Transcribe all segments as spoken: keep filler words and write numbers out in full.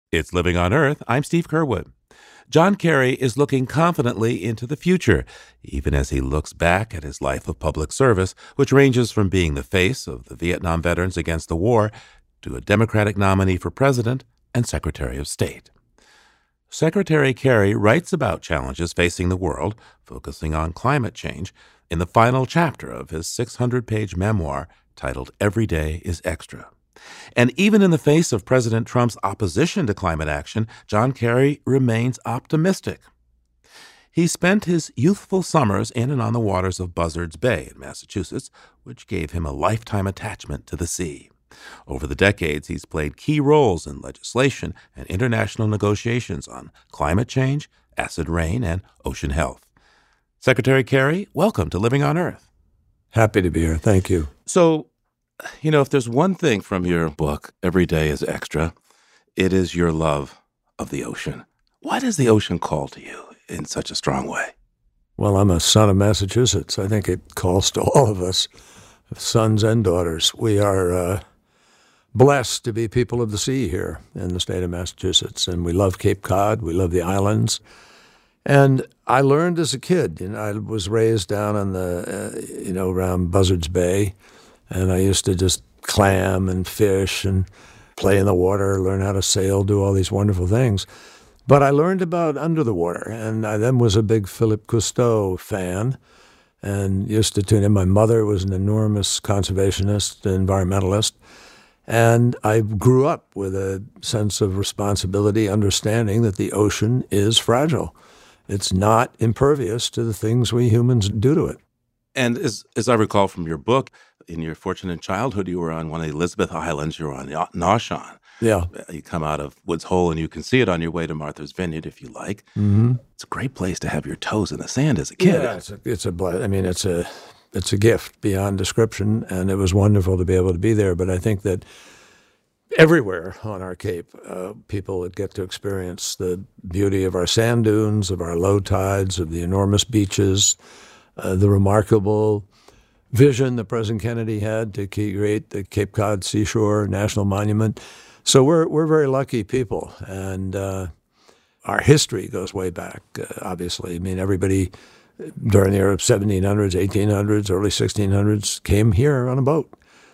It's Living on Earth. I'm Steve Curwood. John Kerry is looking confidently into the future, even as he looks back at his life of public service, which ranges from being the face of the Vietnam veterans against the war to a Democratic nominee for president and Secretary of State. Secretary Kerry writes about challenges facing the world, focusing on climate change, in the final chapter of his six hundred page memoir titled Every Day is Extra. And even in the face of President Trump's opposition to climate action, John Kerry remains optimistic. He spent his youthful summers in and on the waters of Buzzards Bay in Massachusetts, which gave him a lifetime attachment to the sea. Over the decades, he's played key roles in legislation and international negotiations on climate change, acid rain, and ocean health. Secretary Kerry, welcome to Living on Earth. Happy to be here. Thank you. So, you know, if there's one thing from your book, Every Day is Extra, it is your love of the ocean. Why does the ocean call to you in such a strong way? Well, I'm a son of Massachusetts. I think it calls to all of us, sons and daughters. We are uh, blessed to be people of the sea here in the state of Massachusetts, and we love Cape Cod. We love the islands. And I learned as a kid, you know, I was raised down on the, uh, you know, around Buzzards Bay, and I used to just clam and fish and play in the water, learn how to sail, do all these wonderful things. But I learned about under the water, and I then was a big Philip Cousteau fan and used to tune in. My mother was an enormous conservationist, environmentalist, and I grew up with a sense of responsibility, understanding that the ocean is fragile. It's not impervious to the things we humans do to it. And as, as I recall from your book, in your fortunate childhood, you were on one of the Elizabeth Islands. You were on Noshawn. Yeah. You come out of Woods Hole, and you can see it on your way to Martha's Vineyard if you like. Mm-hmm. It's a great place to have your toes in the sand as a kid. Yeah, it's a, it's a ble- I mean, it's a it's a gift beyond description, and it was wonderful to be able to be there. But I think that everywhere on our Cape, uh, people get to experience the beauty of our sand dunes, of our low tides, of the enormous beaches, uh, the remarkable vision that President Kennedy had to create the Cape Cod Seashore National Monument. So we're we're very lucky people, and uh, our history goes way back, uh, obviously. I mean, everybody during the era seventeen hundreds, eighteen hundreds, early sixteen hundreds came here on a boat.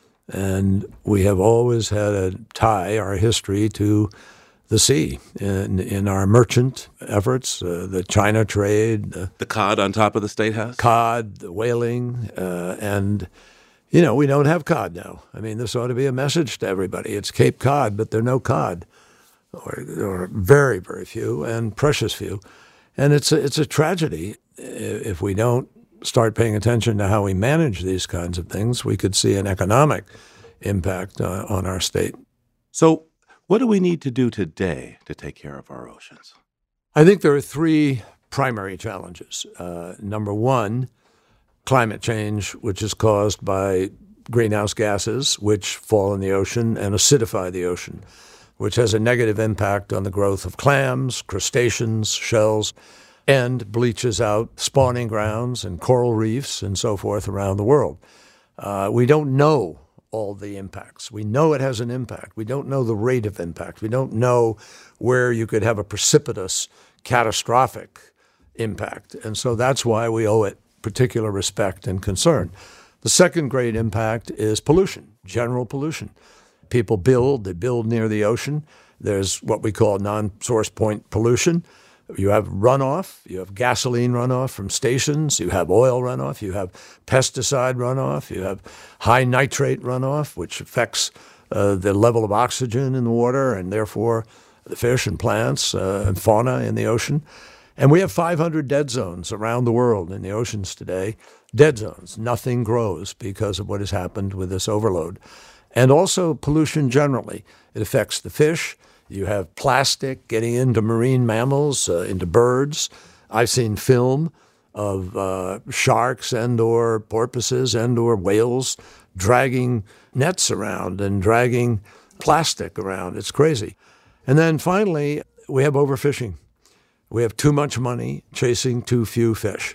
And we have always had a tie, our history, to the sea in, in our merchant efforts, uh, the China trade. Uh, the cod on top of the State House? Cod, the whaling, uh, and, you know, we don't have cod now. I mean, this ought to be a message to everybody. It's Cape Cod, but there are no cod, or, or very, very few, and precious few. And it's a, it's a tragedy if we don't start paying attention to how we manage these kinds of things. We could see an economic impact uh, on our state. So what do we need to do today to take care of our oceans? I think there are three primary challenges. Uh, number one, climate change, which is caused by greenhouse gases, which fall in the ocean and acidify the ocean, which has a negative impact on the growth of clams, crustaceans, shells, and bleaches out spawning grounds and coral reefs and so forth around the world. Uh, we don't know all the impacts. We know it has an impact. We don't know the rate of impact. We don't know where you could have a precipitous, catastrophic impact. And so that's why we owe it particular respect and concern. The second great impact is pollution, general pollution. People build, they build near the ocean. There's what we call non-source point pollution. You have runoff, you have gasoline runoff from stations, you have oil runoff, you have pesticide runoff, you have high nitrate runoff, which affects uh, the level of oxygen in the water and therefore the fish and plants uh, and fauna in the ocean. And we have five hundred dead zones around the world in the oceans today. Dead zones. Nothing grows because of what has happened with this overload. And also pollution generally. It affects the fish. You have plastic getting into marine mammals, uh, into birds. I've seen film of uh, sharks and or porpoises and or whales dragging nets around and dragging plastic around. It's crazy. And then finally, we have overfishing. We have too much money chasing too few fish.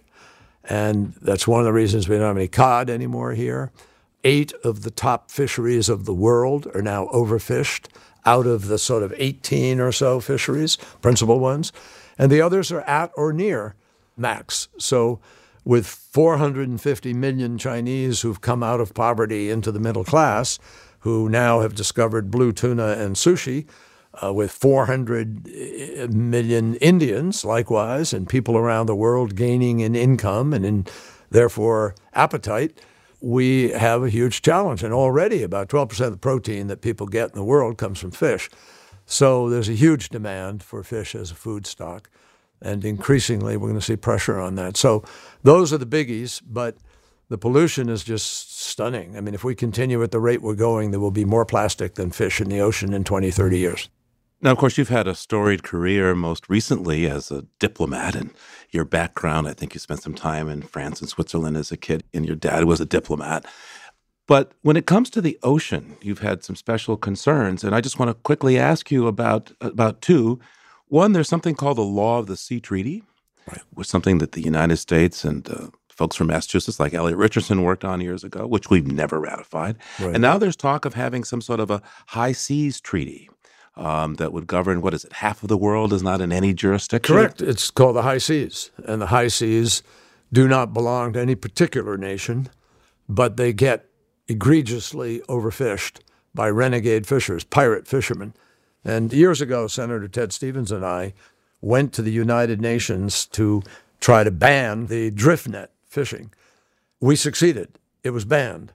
And that's one of the reasons we don't have any cod anymore here. Eight of the top fisheries of the world are now overfished out of the sort of eighteen or so fisheries, principal ones, and the others are at or near max. So with four hundred fifty million Chinese who've come out of poverty into the middle class, who now have discovered blue tuna and sushi, uh, with four hundred million Indians, likewise, and people around the world gaining in income and in, therefore, appetite, we have a huge challenge. And already about twelve percent of the protein that people get in the world comes from fish. So there's a huge demand for fish as a food stock. And increasingly, we're going to see pressure on that. So those are the biggies, but the pollution is just stunning. I mean, if we continue at the rate we're going, there will be more plastic than fish in the ocean in twenty, thirty years. Now, of course, you've had a storied career most recently as a diplomat, and your background, I think you spent some time in France and Switzerland as a kid, and your dad was a diplomat. But when it comes to the ocean, you've had some special concerns, and I just want to quickly ask you about, about two. One, there's something called the Law of the Sea Treaty, right, which is something that the United States and uh, folks from Massachusetts like Elliot Richardson worked on years ago, which we've never ratified. Right. And now there's talk of having some sort of a high seas treaty um, that would govern, what is it, half of the world is not in any jurisdiction? Correct. It's called the high seas. And the high seas do not belong to any particular nation, but they get egregiously overfished by renegade fishers, pirate fishermen. And years ago, Senator Ted Stevens and I went to the United Nations to try to ban the drift net fishing. We succeeded. It was banned.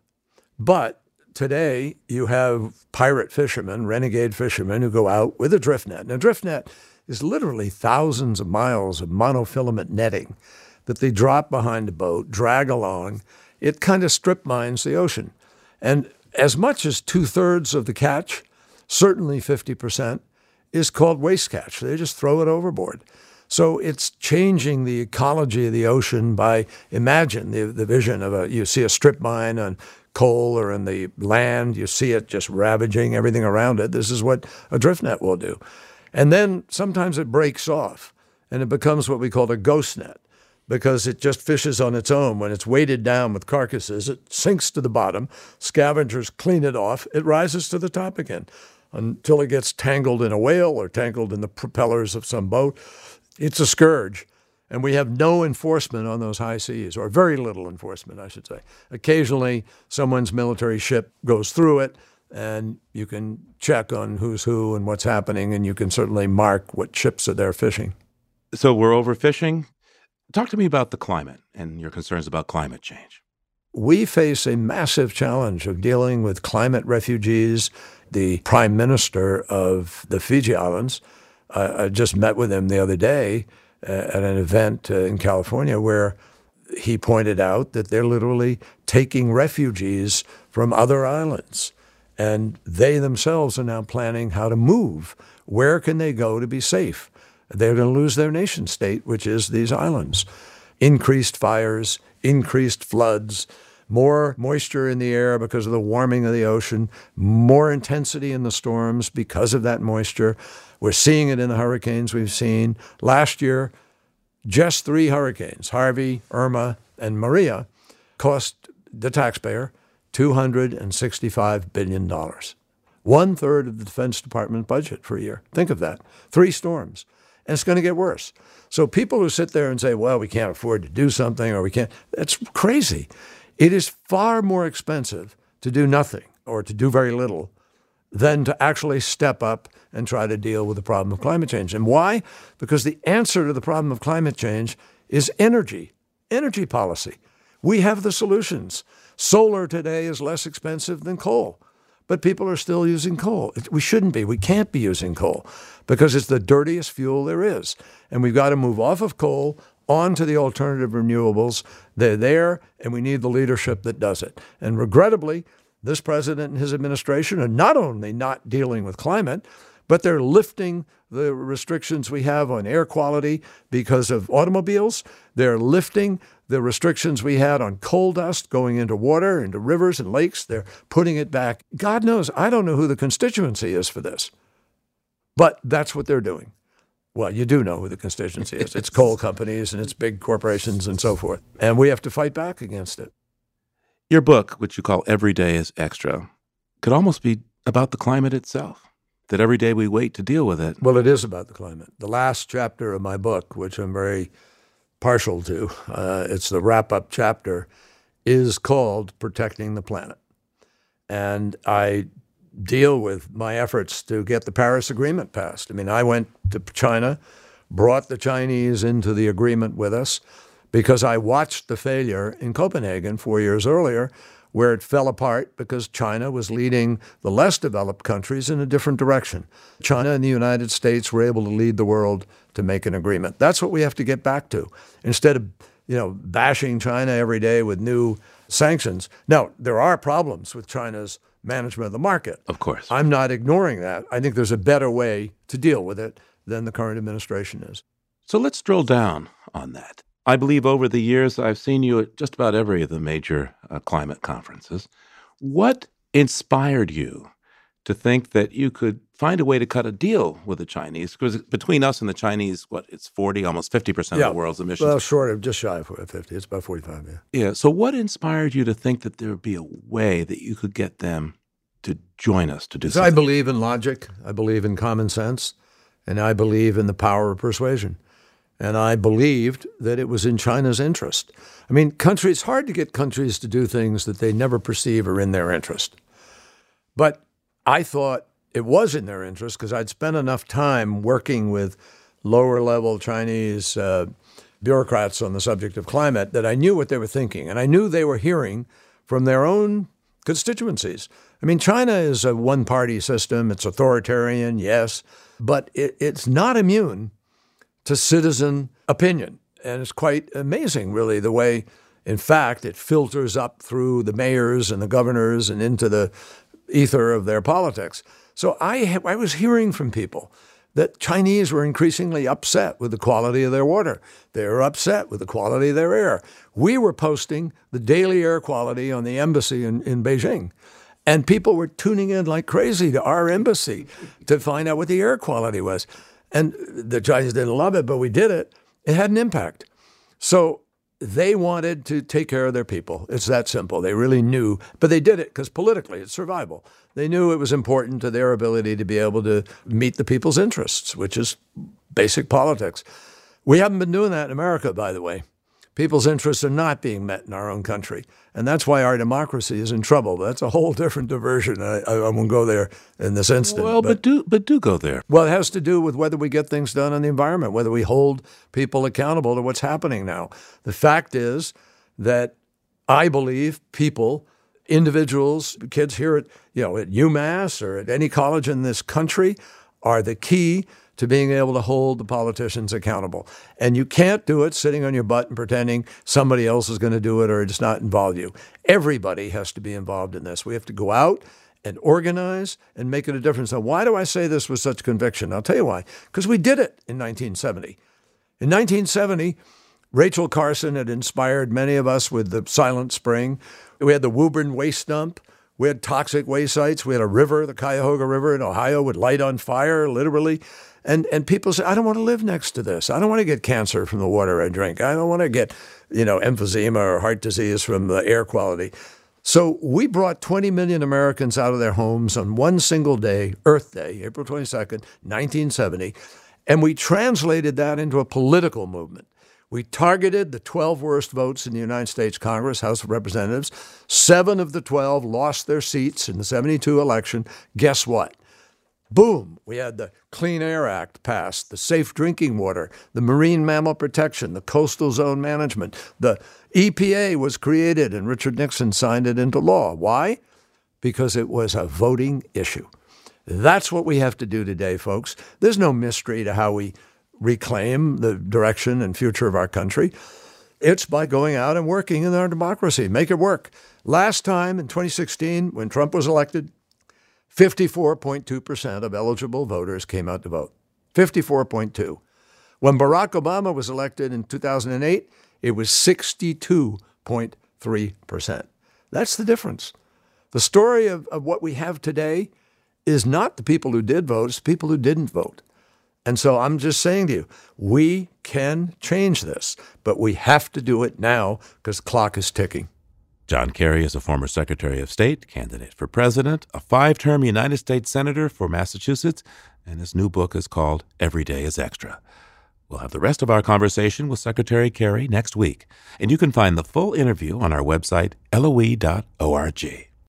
But today, you have pirate fishermen, renegade fishermen, who go out with a drift net. And a drift net is literally thousands of miles of monofilament netting that they drop behind a boat, drag along. It kind of strip mines the ocean. And as much as two-thirds of the catch, certainly fifty percent, is called waste catch. They just throw it overboard. So it's changing the ecology of the ocean by, imagine the, the vision of a, you see a strip mine on coal or in the land, you see it just ravaging everything around it. This is what a drift net will do. And then sometimes it breaks off and it becomes what we call a ghost net, because it just fishes on its own. When it's weighted down with carcasses, it sinks to the bottom, scavengers clean it off, it rises to the top again, until it gets tangled in a whale or tangled in the propellers of some boat. It's a scourge. And we have no enforcement on those high seas, or very little enforcement, I should say. Occasionally, someone's military ship goes through it, and you can check on who's who and what's happening, and you can certainly mark what ships are there fishing. So we're overfishing. Talk to me about the climate and your concerns about climate change. We face a massive challenge of dealing with climate refugees. The prime minister of the Fiji Islands, uh, I just met with him the other day uh, at an event uh, in California where he pointed out that they're literally taking refugees from other islands. And they themselves are now planning how to move. Where can they go to be safe? They're going to lose their nation state, which is these islands. Increased fires, increased floods, more moisture in the air because of the warming of the ocean, more intensity in the storms because of that moisture. We're seeing it in the hurricanes we've seen. Last year, just three hurricanes, Harvey, Irma, and Maria, cost the taxpayer two hundred sixty-five billion dollars. One-third of the Defense Department budget for a year. Think of that. Three storms. And it's going to get worse. So people who sit there and say, well, we can't afford to do something or we can't, that's crazy. It is far more expensive to do nothing or to do very little than to actually step up and try to deal with the problem of climate change. And why? Because the answer to the problem of climate change is energy, energy policy. We have the solutions. Solar today is less expensive than coal, but people are still using coal. We shouldn't be. We can't be using coal because it's the dirtiest fuel there is. And we've got to move off of coal onto the alternative renewables. They're there, and we need the leadership that does it. And regrettably, this president and his administration are not only not dealing with climate, but they're lifting the restrictions we have on air quality because of automobiles. They're lifting the restrictions we had on coal dust going into water, into rivers and lakes. They're putting it back. God knows, I don't know who the constituency is for this, but that's what they're doing. Well, you do know who the constituency is. It's coal companies and it's big corporations and so forth. And we have to fight back against it. Your book, which you call Every Day is Extra, could almost be about the climate itself. that every day we wait to deal with it. Well, it is about the climate. The last chapter of my book, which I'm very partial to, uh, it's the wrap-up chapter, is called Protecting the Planet. And I deal with my efforts to get the Paris Agreement passed. I mean, I went to China, brought the Chinese into the agreement with us because I watched the failure in Copenhagen four years earlier, where it fell apart because China was leading the less developed countries in a different direction. China and the United States were able to lead the world to make an agreement. That's what we have to get back to. Instead of, you know, bashing China every day with new sanctions. Now, there are problems with China's management of the market. Of course. I'm not ignoring that. I think there's a better way to deal with it than the current administration is. So let's drill down on that. I believe over the years I've seen you at just about every of the major uh, climate conferences. What inspired you to think that you could find a way to cut a deal with the Chinese? Because between us and the Chinese, what, it's forty, almost fifty percent yeah. of the world's emissions. Well, short of just shy of fifty. It's about forty-five, yeah. Yeah. So what inspired you to think that there would be a way that you could get them to join us to do so something? I believe in logic. I believe in common sense. And I believe in the power of persuasion. And I believed that it was in China's interest. I mean, countries, it's hard to get countries to do things that they never perceive are in their interest. But I thought it was in their interest because I'd spent enough time working with lower-level Chinese uh, bureaucrats on the subject of climate that I knew what they were thinking. And I knew they were hearing from their own constituencies. I mean, China is a one-party system. It's authoritarian, yes, but it, it's not immune to citizen opinion. And it's quite amazing, really, the way, in fact, it filters up through the mayors and the governors and into the ether of their politics. So I, I was hearing from people that Chinese were increasingly upset with the quality of their water. They were upset with the quality of their air. We were posting the daily air quality on the embassy in, in Beijing. And people were tuning in like crazy to our embassy to find out what the air quality was. And the Chinese didn't love it, but we did it. It had an impact. So they wanted to take care of their people. It's that simple. They really knew, but they did it because politically it's survival. They knew it was important to their ability to be able to meet the people's interests, which is basic politics. We haven't been doing that in America, by the way. People's interests are not being met in our own country. And that's why our democracy is in trouble. But that's a whole different diversion. I, I, I won't go there in this instant. Well, but, but do but do go there. Well, it has to do with whether we get things done on the environment, whether we hold people accountable to what's happening now. The fact is that I believe people, individuals, kids here at, you know, at UMass or at any college in this country are the key to being able to hold the politicians accountable. And you can't do it sitting on your butt and pretending somebody else is going to do it or it's not involve you. Everybody has to be involved in this. We have to go out and organize and make it a difference. Now, why do I say this with such conviction? I'll tell you why. Because we did it in nineteen seventy. In nineteen seventy, Rachel Carson had inspired many of us with the Silent Spring. We had the Woburn waste dump. We had toxic waste sites. We had a river, the Cuyahoga River in Ohio, would light on fire, literally. And and people say, I don't want to live next to this. I don't want to get cancer from the water I drink. I don't want to get, you know, emphysema or heart disease from the air quality. So we brought twenty million Americans out of their homes on one single day, Earth Day, April twenty-second, nineteen seventy, and we translated that into a political movement. We targeted the twelve worst votes in the United States Congress, House of Representatives. Seven of the twelve lost their seats in the seventy-two election. Guess what? Boom, we had the Clean Air Act passed, the Safe Drinking Water, the Marine Mammal Protection, the Coastal Zone Management. The E P A was created and Richard Nixon signed it into law. Why? Because it was a voting issue. That's what we have to do today, folks. There's no mystery to how we reclaim the direction and future of our country. It's by going out and working in our democracy. Make it work. Last time in twenty sixteen, when Trump was elected, fifty-four point two percent of eligible voters came out to vote. fifty-four point two. When Barack Obama was elected in two thousand eight, it was sixty-two point three percent. That's the difference. The story of, of what we have today is not the people who did vote, it's the people who didn't vote. And so I'm just saying to you, we can change this, but we have to do it now because the clock is ticking. John Kerry is a former Secretary of State, candidate for president, a five-term United States Senator for Massachusetts, and his new book is called Every Day is Extra. We'll have the rest of our conversation with Secretary Kerry next week, and you can find the full interview on our website, L O E dot org.